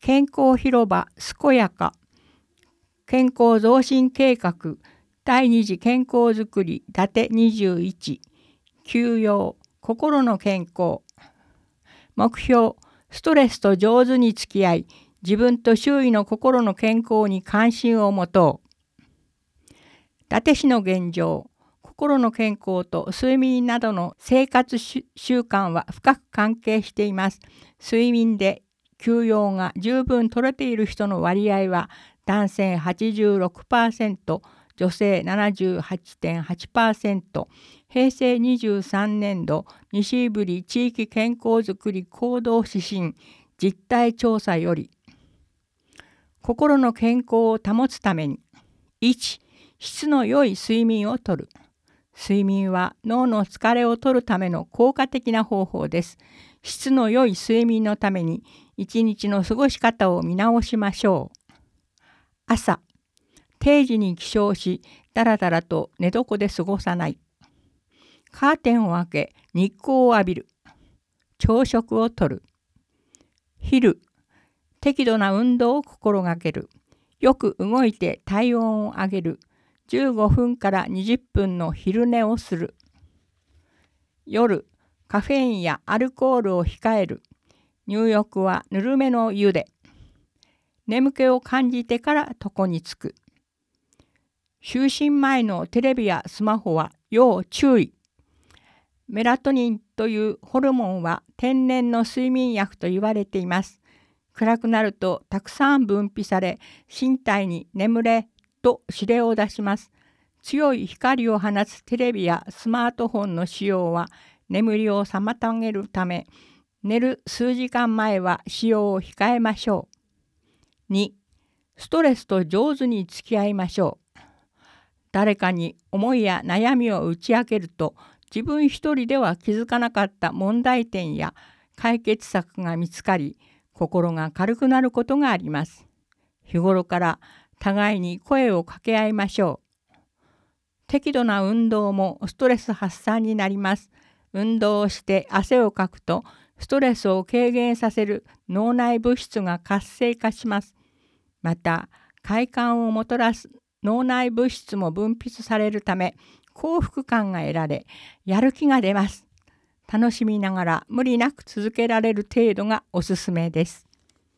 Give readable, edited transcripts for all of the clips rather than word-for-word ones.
健康広場健やか、健康増進計画、第二次健康づくり伊達21、休養、心の健康。目標、ストレスと上手に付き合い、自分と周囲の心の健康に関心を持とう。伊達市の現状、心の健康と睡眠などの生活習慣は深く関係しています。睡眠で休養が十分取れている人の割合は男性 86%、女性 78.8%、平成23年度西ぶり地域健康づくり行動指針実態調査より、心の健康を保つために、1、質の良い睡眠をとる。睡眠は脳の疲れを取るための効果的な方法です。質の良い睡眠のために一日の過ごし方を見直しましょう。朝、定時に起床し、だらだらと寝床で過ごさない。カーテンを開け、日光を浴びる。朝食をとる。昼、適度な運動を心がける。よく動いて体温を上げる。15分から20分の昼寝をする。夜、カフェインやアルコールを控える。入浴はぬるめの湯で。眠気を感じてから床につく。就寝前のテレビやスマホは要注意。メラトニンというホルモンは天然の睡眠薬と言われています。暗くなるとたくさん分泌され、身体に眠れと指令を出します。強い光を放つテレビやスマートフォンの使用は眠りを妨げるため、寝る数時間前は使用を控えましょう。2、ストレスと上手に付き合いましょう。誰かに思いや悩みを打ち明けると、自分一人では気づかなかった問題点や解決策が見つかり、心が軽くなることがあります。日頃から互いに声を掛け合いましょう。適度な運動もストレス発散になります。運動をして汗をかくと、ストレスを軽減させる脳内物質が活性化します。また、快感をもたらす脳内物質も分泌されるため、幸福感が得られ、やる気が出ます。楽しみながら無理なく続けられる程度がおすすめです。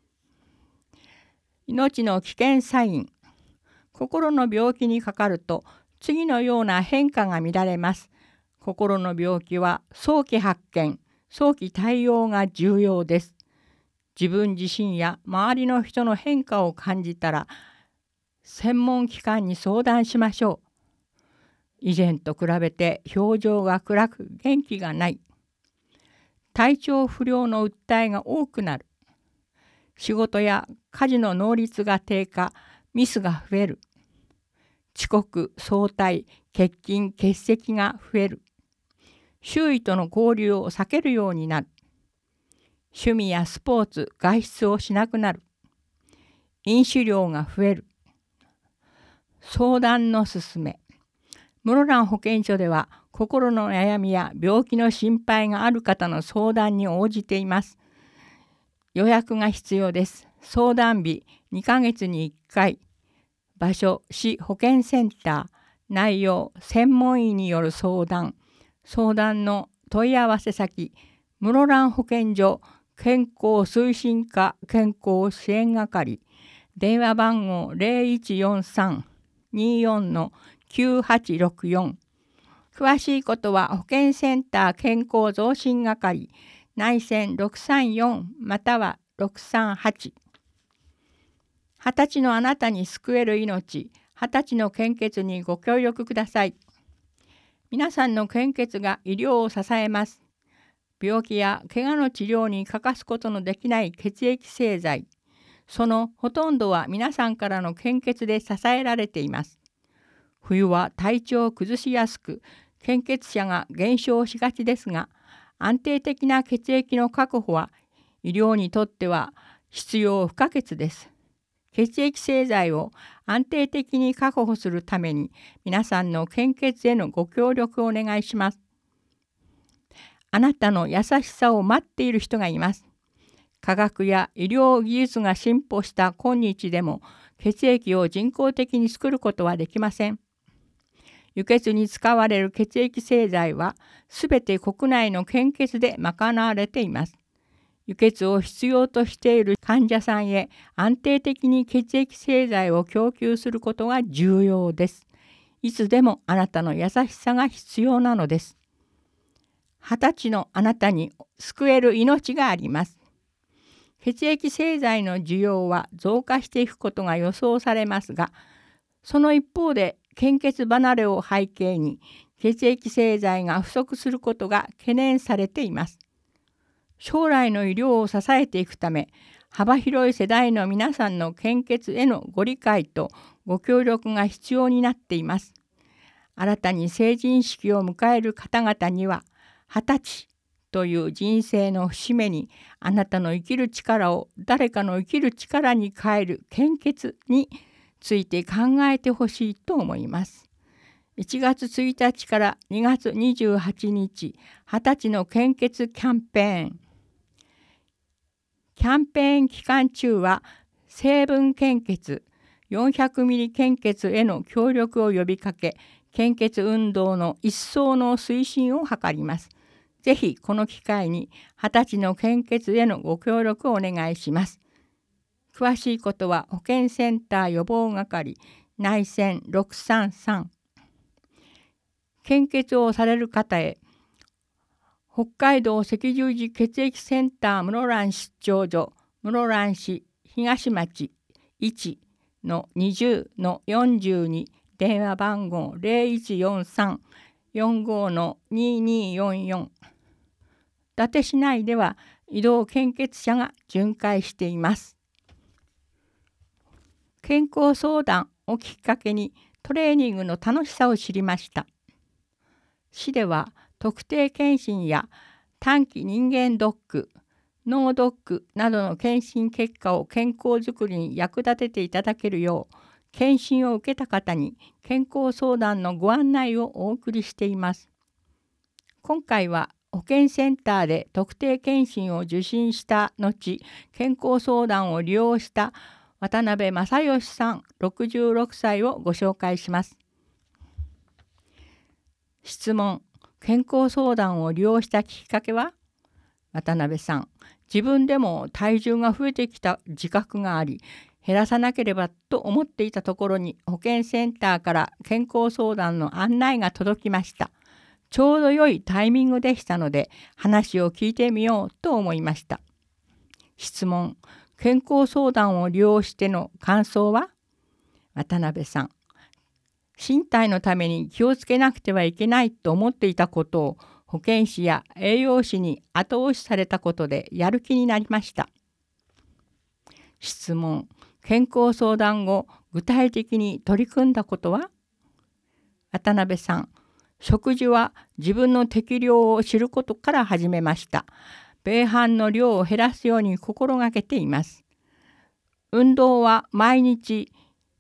命の危険サイン。心の病気にかかると、次のような変化が見られます。心の病気は早期発見、早期対応が重要です。自分自身や周りの人の変化を感じたら、専門機関に相談しましょう。以前と比べて表情が暗く元気がない。体調不良の訴えが多くなる。仕事や家事の能率が低下、ミスが増える。遅刻、早退、欠勤、欠席が増える。周囲との交流を避けるようになる。趣味やスポーツ、外出をしなくなる。飲酒量が増える。相談の勧め。室蘭保健所では、心の悩みや病気の心配がある方の相談に応じています。予約が必要です。相談日2ヶ月に1回。場所、市保健センター。内容、専門医による相談。相談の問い合わせ先、室蘭保健所健康推進課健康支援係。電話番号 0143-24-9864。詳しいことは保健センター健康増進係内線634または638。20歳のあなたに救える命、20歳の献血にご協力ください。皆さんの献血が医療を支えます。病気や怪我の治療に欠かすことのできない血液製剤。そのほとんどは皆さんからの献血で支えられています。冬は体調を崩しやすく、献血者が減少しがちですが、安定的な血液の確保は医療にとっては必要不可欠です。血液製剤を安定的に確保するために、皆さんの献血へのご協力をお願いします。あなたの優しさを待っている人がいます。 科学や医療技術が進歩した今日でも血液を人工的に作ることはできません。輸血に使われる血液製剤はすべて国内の献血で賄われています。輸血を必要としている患者さんへ安定的に血液製剤を供給することが重要です。いつでもあなたの優しさが必要なのです。20歳のあなたに救える命があります。血液製剤の需要は増加していくことが予想されますが、その一方で献血離れを背景に血液製剤が不足することが懸念されています。将来の医療を支えていくため、幅広い世代の皆さんの献血へのご理解とご協力が必要になっています。新たに成人式を迎える方々には、20歳という人生の節目にあなたの生きる力を誰かの生きる力に変える献血について考えてほしいと思います。1月1日から2月28日、20歳の献血キャンペーン。キャンペーン期間中は成分献血、400ミリ献血への協力を呼びかけ、献血運動の一層の推進を図ります。ぜひこの機会に20歳の献血へのご協力をお願いします。詳しいことは保健センター予防係内線633。献血をされる方へ、北海道赤十字血液センター室蘭出張所室蘭市東町 1-20-42 電話番号 0143-45-2244。伊達市内では移動献血車が巡回しています。健康相談をきっかけにトレーニングの楽しさを知りました。市では特定健診や短期人間ドック、脳ドックなどの検診結果を健康づくりに役立てていただけるよう、検診を受けた方に健康相談のご案内をお送りしています。今回は保健センターで特定健診を受診した後、健康相談を利用した渡辺正義さん66歳をご紹介します。質問。健康相談を利用したきっかけは？渡辺さん。自分でも体重が増えてきた自覚があり、減らさなければと思っていたところに保健センターから健康相談の案内が届きました。ちょうど良いタイミングでしたので話を聞いてみようと思いました。質問。健康相談を利用しての感想は？渡辺さん。身体のために気をつけなくてはいけないと思っていたことを保健師や栄養士に後押しされたことでやる気になりました。質問。健康相談後、具体的に取り組んだことは？渡辺さん。食事は自分の適量を知ることから始めました。米飯の量を減らすように心がけています。運動は毎日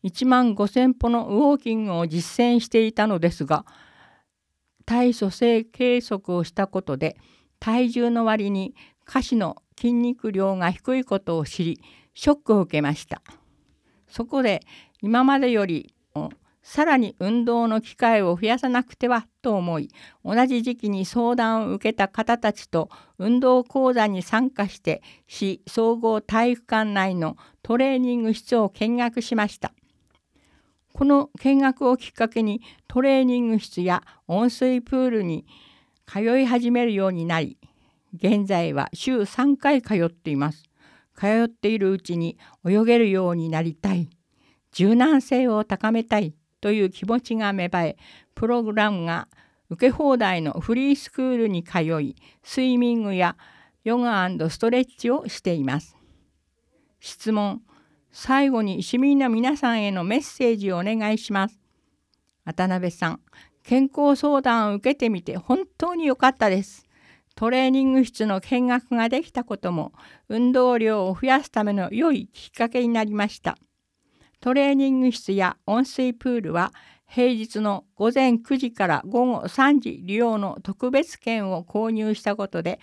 15,000歩のウォーキングを実践していたのですが、体組成計測をしたことで体重の割に下肢の筋肉量が低いことを知り、ショックを受けました。そこで今までよりさらに運動の機会を増やさなくてはと思い、同じ時期に相談を受けた方たちと運動講座に参加して市総合体育館内のトレーニング室を見学しました。この見学をきっかけにトレーニング室や温水プールに通い始めるようになり、現在は週3回通っています。通っているうちに泳げるようになりたい、柔軟性を高めたいという気持ちが芽生え、プログラムが受け放題のフリースクールに通い、スイミングやヨガ&ストレッチをしています。質問。最後に市民の皆さんへのメッセージをお願いします。渡辺さん。健康相談を受けてみて本当に良かったです。トレーニング室の見学ができたことも運動量を増やすための良いきっかけになりました。トレーニング室や温水プールは平日の午前9時から午後3時利用の特別券を購入したことで、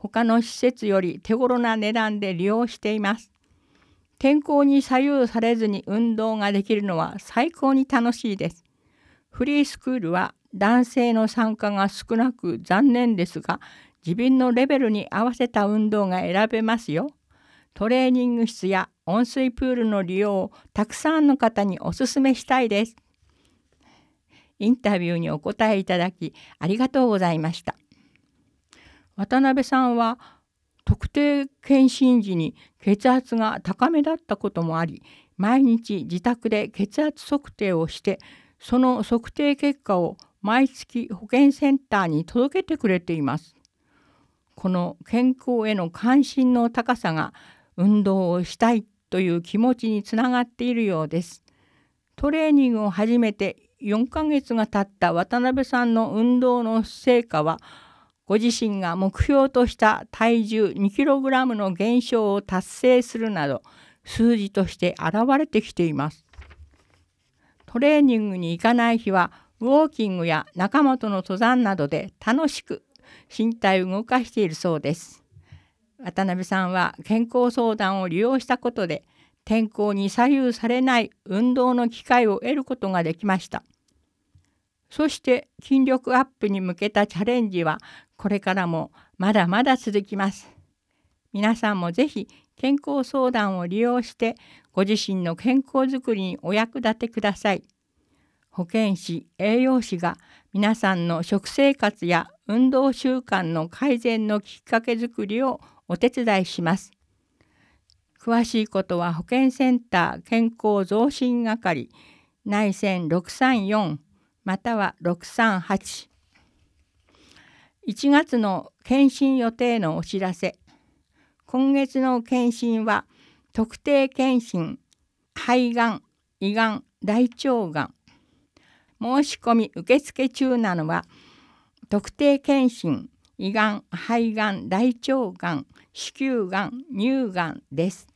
他の施設より手頃な値段で利用しています。天候に左右されずに運動ができるのは最高に楽しいです。フリースクールは男性の参加が少なく残念ですが、自分のレベルに合わせた運動が選べますよ。トレーニング室や温水プールの利用をたくさんの方にお勧めしたいです。インタビューにお答えいただきありがとうございました。渡辺さんは特定検診時に血圧が高めだったこともあり、毎日自宅で血圧測定をして、その測定結果を毎月保健センターに届けてくれています。この健康への関心の高さが運動をしたいという気持ちにつながっているようです。トレーニングを始めて4ヶ月が経った渡辺さんの運動の成果は、ご自身が目標とした体重 2kg の減少を達成するなど、数字として現れてきています。トレーニングに行かない日は、ウォーキングや仲間との登山などで楽しく身体を動かしているそうです。渡辺さんは健康相談を利用したことで、天候に左右されない運動の機会を得ることができました。そして筋力アップに向けたチャレンジはこれからもまだまだ続きます。皆さんもぜひ健康相談を利用してご自身の健康づくりにお役立てください。保健師、栄養士が皆さんの食生活や運動習慣の改善のきっかけづくりをお手伝いします。詳しいことは保健センター健康増進係内線634または638。1月の検診予定のお知らせ。今月の検診は特定検診、肺がん、胃がん、大腸がん。申し込み受付中なのは特定検診、胃がん、肺がん、大腸がん、子宮がん、乳がんです。